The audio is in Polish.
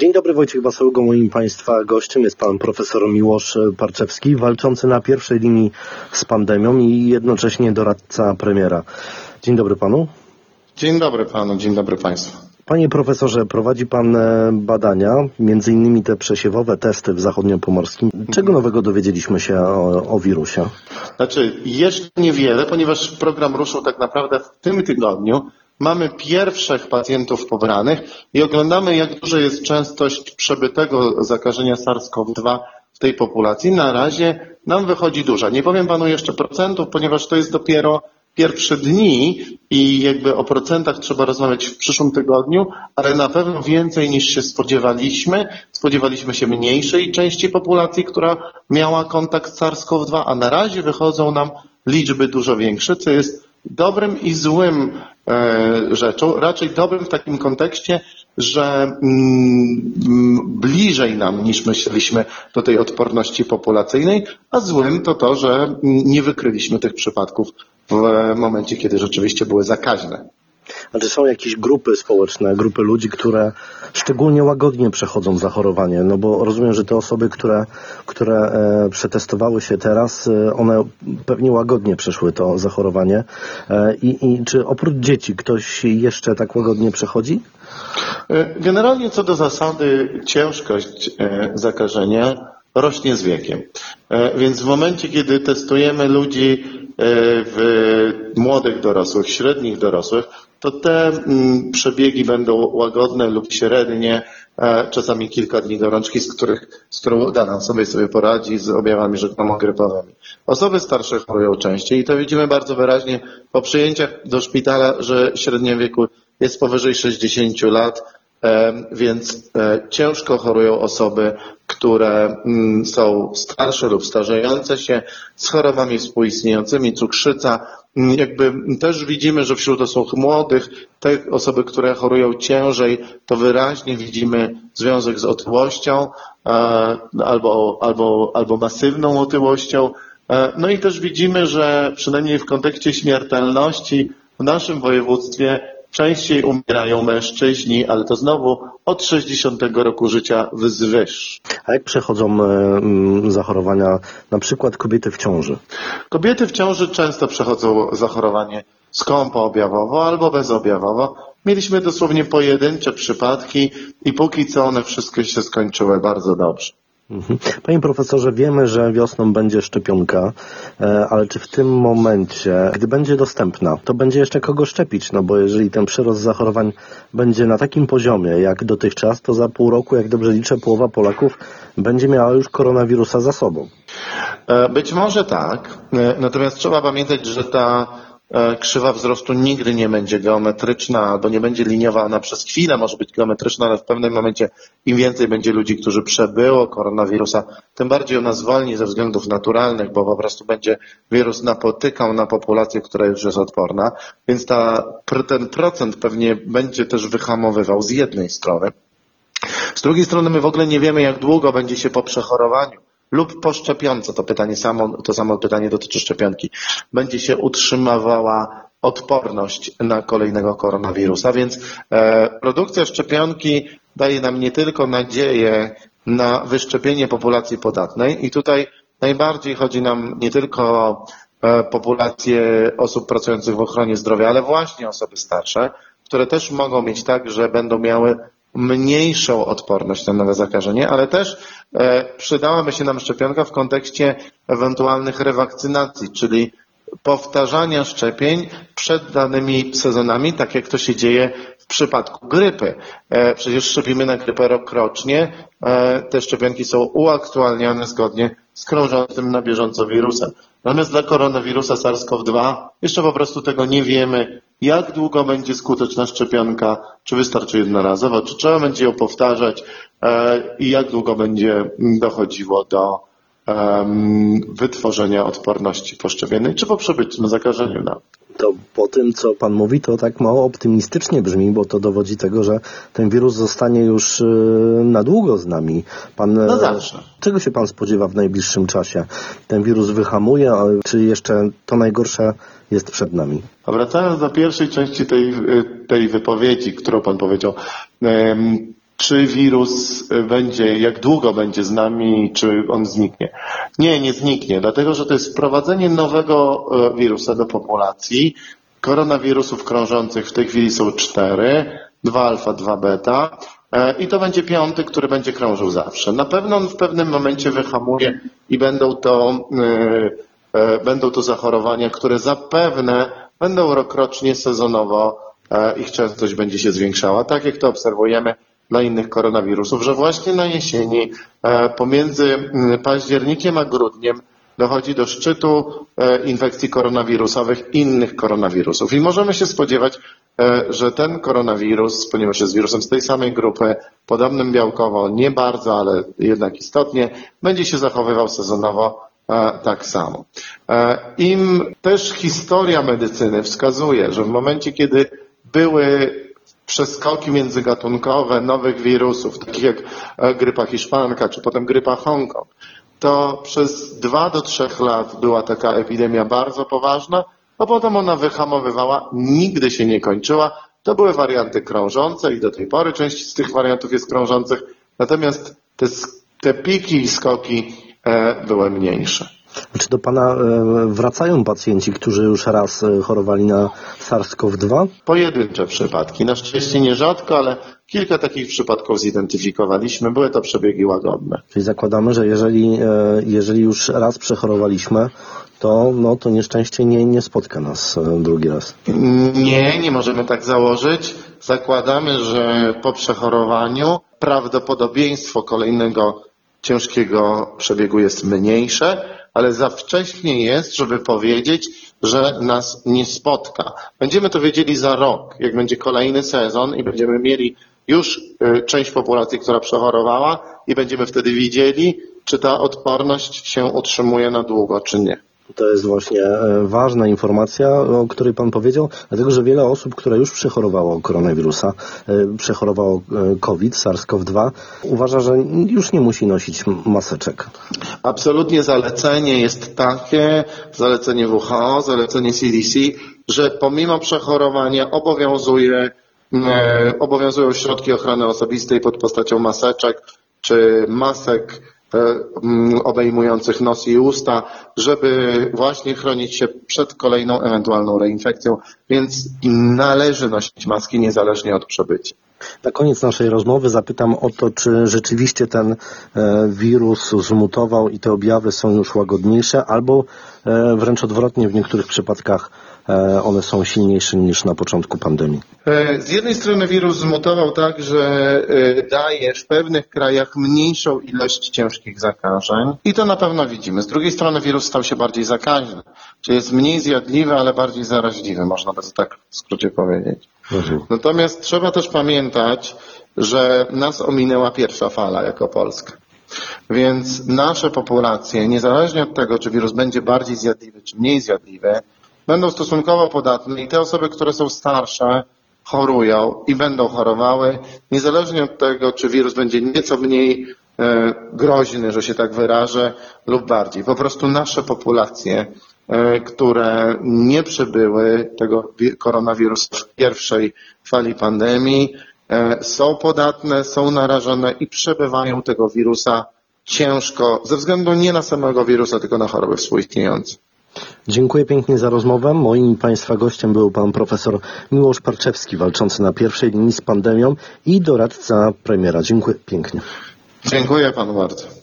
Dzień dobry, Wojciech Basełgo. Moim Państwa gościem jest pan profesor Miłosz Parczewski, walczący na pierwszej linii z pandemią i jednocześnie doradca premiera. Dzień dobry panu. Dzień dobry panu, dzień dobry państwu. Panie profesorze, prowadzi pan badania, między innymi te przesiewowe testy w zachodniopomorskim. Czego nowego dowiedzieliśmy się o wirusie? Jeszcze niewiele, ponieważ program ruszył tak naprawdę w tym tygodniu. Mamy pierwszych pacjentów pobranych i oglądamy, jak duża jest częstość przebytego zakażenia SARS-CoV-2 w tej populacji. Na razie nam wychodzi duża. Nie powiem panu jeszcze procentów, ponieważ to jest dopiero pierwsze dni i jakby o procentach trzeba rozmawiać w przyszłym tygodniu, ale na pewno więcej niż się spodziewaliśmy. Spodziewaliśmy się mniejszej części populacji, która miała kontakt z SARS-CoV-2, a na razie wychodzą nam liczby dużo większe, co jest dobrym i złym rzeczą. Raczej dobrym w takim kontekście, że bliżej nam niż myśleliśmy do tej odporności populacyjnej, a złym to, że nie wykryliśmy tych przypadków w momencie, kiedy rzeczywiście były zakaźne. A czy są jakieś grupy społeczne, grupy ludzi, które szczególnie łagodnie przechodzą zachorowanie? No bo rozumiem, że te osoby, które przetestowały się teraz, one pewnie łagodnie przeszły to zachorowanie. I czy oprócz dzieci ktoś jeszcze tak łagodnie przechodzi? Generalnie co do zasady ciężkość zakażenia rośnie z wiekiem. Więc w momencie, kiedy testujemy ludzi młodych dorosłych, średnich dorosłych, to te przebiegi będą łagodne lub średnie, czasami kilka dni gorączki, z którą uda nam sobie poradzić z objawami rzekomo-grypowymi. Osoby starsze chorują częściej i to widzimy bardzo wyraźnie po przyjęciach do szpitala, że średnie wieku jest powyżej 60 lat, więc ciężko chorują osoby, które są starsze lub starzejące się z chorobami współistniejącymi, cukrzyca. Jakby też widzimy, że wśród osób młodych, te osoby, które chorują ciężej, to wyraźnie widzimy związek z otyłością albo masywną otyłością. No i też widzimy, że przynajmniej w kontekście śmiertelności w naszym województwie częściej umierają mężczyźni, ale to znowu od 60 roku życia wzwyż. A jak przechodzą zachorowania na przykład kobiety w ciąży? Kobiety w ciąży często przechodzą zachorowanie skąpoobjawowo albo bezobjawowo. Mieliśmy dosłownie pojedyncze przypadki i póki co one wszystkie się skończyły bardzo dobrze. Panie profesorze, wiemy, że wiosną będzie szczepionka, ale czy w tym momencie, gdy będzie dostępna, to będzie jeszcze kogo szczepić? No bo jeżeli ten przyrost zachorowań będzie na takim poziomie jak dotychczas, to za pół roku, jak dobrze liczę, połowa Polaków będzie miała już koronawirusa za sobą. Być może tak, natomiast trzeba pamiętać, że ta krzywa wzrostu nigdy nie będzie geometryczna albo nie będzie liniowa. Ona przez chwilę może być geometryczna, ale w pewnym momencie im więcej będzie ludzi, którzy przebyło koronawirusa, tym bardziej ona zwolni ze względów naturalnych, bo po prostu będzie wirus napotykał na populację, która już jest odporna, więc ten procent pewnie będzie też wyhamowywał z jednej strony. Z drugiej strony my w ogóle nie wiemy, jak długo będzie się po przechorowaniu lub po szczepionce, to samo pytanie dotyczy szczepionki, będzie się utrzymywała odporność na kolejnego koronawirusa, więc produkcja szczepionki daje nam nie tylko nadzieję na wyszczepienie populacji podatnej i tutaj najbardziej chodzi nam nie tylko o populację osób pracujących w ochronie zdrowia, ale właśnie osoby starsze, które też mogą mieć tak, że będą miały mniejszą odporność na nowe zakażenie, ale też przydałaby się nam szczepionka w kontekście ewentualnych rewakcynacji, czyli powtarzania szczepień przed danymi sezonami, tak jak to się dzieje w przypadku grypy. Przecież szczepimy na grypę rokrocznie, te szczepionki są uaktualniane zgodnie z krążącym na bieżąco wirusem. Natomiast dla koronawirusa SARS-CoV-2 jeszcze po prostu tego nie wiemy, jak długo będzie skuteczna szczepionka, czy wystarczy jednorazowo, czy trzeba będzie ją powtarzać i jak długo będzie dochodziło do wytworzenia odporności poszczepiennej, czy po przebytym zakażeniu. To po tym, co pan mówi, to tak mało optymistycznie brzmi, bo to dowodzi tego, że ten wirus zostanie już na długo z nami. No zawsze. Czego się pan spodziewa w najbliższym czasie? Ten wirus wyhamuje, czy jeszcze to najgorsze jest przed nami? A wracając do pierwszej części tej wypowiedzi, którą pan powiedział, czy wirus będzie, jak długo będzie z nami, czy on zniknie. Nie zniknie, dlatego że to jest wprowadzenie nowego wirusa do populacji. Koronawirusów krążących w tej chwili są 4, 2 alfa, 2 beta i to będzie 5, który będzie krążył zawsze. Na pewno on w pewnym momencie wyhamuje i będą to zachorowania, które zapewne będą rokrocznie, sezonowo ich częstość będzie się zwiększała, tak jak to obserwujemy dla innych koronawirusów, że właśnie na jesieni pomiędzy październikiem a grudniem dochodzi do szczytu infekcji koronawirusowych innych koronawirusów. I możemy się spodziewać, że ten koronawirus, ponieważ jest wirusem z tej samej grupy, podobnym białkowo, nie bardzo, ale jednak istotnie, będzie się zachowywał sezonowo tak samo. Im też historia medycyny wskazuje, że w momencie, kiedy były przeskoki międzygatunkowe nowych wirusów, takich jak grypa hiszpanka, czy potem grypa Hongkong, to przez 2 do 3 lat była taka epidemia bardzo poważna, a potem ona wyhamowywała, nigdy się nie kończyła. To były warianty krążące i do tej pory część z tych wariantów jest krążących, natomiast te piki i skoki były mniejsze. Czy do Pana wracają pacjenci, którzy już raz chorowali na SARS-CoV-2? Pojedyncze przypadki. Na szczęście nierzadko, ale kilka takich przypadków zidentyfikowaliśmy. Były to przebiegi łagodne. Czyli zakładamy, że jeżeli już raz przechorowaliśmy, to nieszczęście nie spotka nas drugi raz. Nie możemy tak założyć. Zakładamy, że po przechorowaniu prawdopodobieństwo kolejnego ciężkiego przebiegu jest mniejsze, ale za wcześnie jest, żeby powiedzieć, że nas nie spotka. Będziemy to wiedzieli za rok, jak będzie kolejny sezon i będziemy mieli już część populacji, która przechorowała i będziemy wtedy widzieli, czy ta odporność się utrzymuje na długo, czy nie. To jest właśnie ważna informacja, o której Pan powiedział, dlatego że wiele osób, które już przechorowało koronawirusa, przechorowało COVID, SARS-CoV-2, uważa, że już nie musi nosić maseczek. Absolutnie zalecenie jest takie, zalecenie WHO, zalecenie CDC, że pomimo przechorowania obowiązują środki ochrony osobistej pod postacią maseczek czy masek obejmujących nos i usta, żeby właśnie chronić się przed kolejną ewentualną reinfekcją, więc należy nosić maski niezależnie od przebycia. Na koniec naszej rozmowy zapytam o to, czy rzeczywiście ten wirus zmutował i te objawy są już łagodniejsze, albo wręcz odwrotnie, w niektórych przypadkach one są silniejsze niż na początku pandemii. Z jednej strony wirus zmutował tak, że daje w pewnych krajach mniejszą ilość ciężkich zakażeń i to na pewno widzimy. Z drugiej strony wirus stał się bardziej zakaźny, czyli jest mniej zjadliwy, ale bardziej zaraźliwy, można by to tak w skrócie powiedzieć. Natomiast trzeba też pamiętać, że nas ominęła pierwsza fala jako Polska. Więc nasze populacje, niezależnie od tego, czy wirus będzie bardziej zjadliwy, czy mniej zjadliwy, będą stosunkowo podatne i te osoby, które są starsze, chorują i będą chorowały, niezależnie od tego, czy wirus będzie nieco mniej groźny, że się tak wyrażę, lub bardziej. Po prostu nasze populacje, które nie przebyły tego koronawirusa w pierwszej fali pandemii, są podatne, są narażone i przebywają tego wirusa ciężko, ze względu nie na samego wirusa, tylko na choroby współistniejące. Dziękuję pięknie za rozmowę. Moim Państwa gościem był Pan profesor Miłosz Parczewski, walczący na pierwszej linii z pandemią i doradca premiera. Dziękuję pięknie. Dziękuję Panu bardzo.